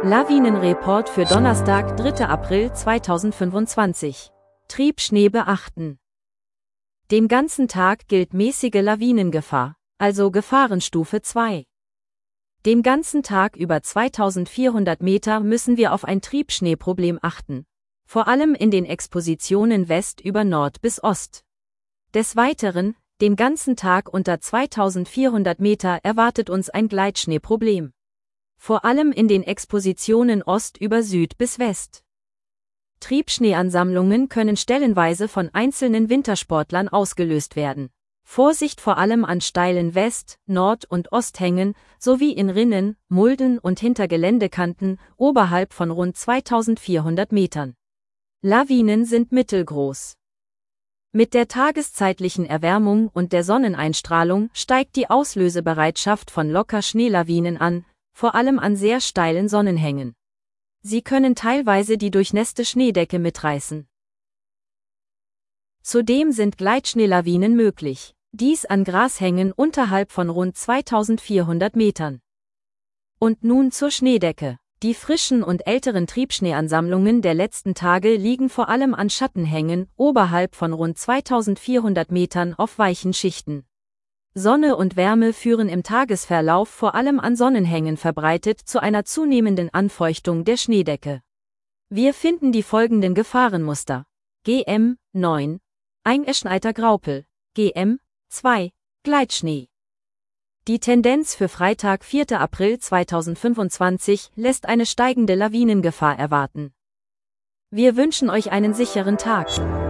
Lawinenreport für Donnerstag, 3. April 2025. Triebschnee beachten. Den ganzen Tag gilt mäßige Lawinengefahr, also Gefahrenstufe 2. Den ganzen Tag über 2400 Meter müssen wir auf ein Triebschneeproblem achten, vor allem in den Expositionen West über Nord bis Ost. Des Weiteren, den ganzen Tag unter 2400 Meter erwartet uns ein Gleitschneeproblem. Vor allem in den Expositionen Ost über Süd bis West. Triebschneeansammlungen können stellenweise von einzelnen Wintersportlern ausgelöst werden. Vorsicht vor allem an steilen West-, Nord- und Osthängen, sowie in Rinnen, Mulden und hinter Geländekanten, oberhalb von rund 2400 Metern. Lawinen sind mittelgroß. Mit der tageszeitlichen Erwärmung und der Sonneneinstrahlung steigt die Auslösebereitschaft von Locker-Schneelawinen an, vor allem an sehr steilen Sonnenhängen. Sie können teilweise die durchnässte Schneedecke mitreißen. Zudem sind Gleitschneelawinen möglich, dies an Grashängen unterhalb von rund 2400 Metern. Und nun zur Schneedecke. Die frischen und älteren Triebschneeansammlungen der letzten Tage liegen vor allem an Schattenhängen oberhalb von rund 2400 Metern auf weichen Schichten. Sonne und Wärme führen im Tagesverlauf vor allem an Sonnenhängen verbreitet zu einer zunehmenden Anfeuchtung der Schneedecke. Wir finden die folgenden Gefahrenmuster. GM 9. Eingeschneiter Graupel. GM 2. Gleitschnee. Die Tendenz für Freitag, 4. April 2025 lässt eine steigende Lawinengefahr erwarten. Wir wünschen euch einen sicheren Tag.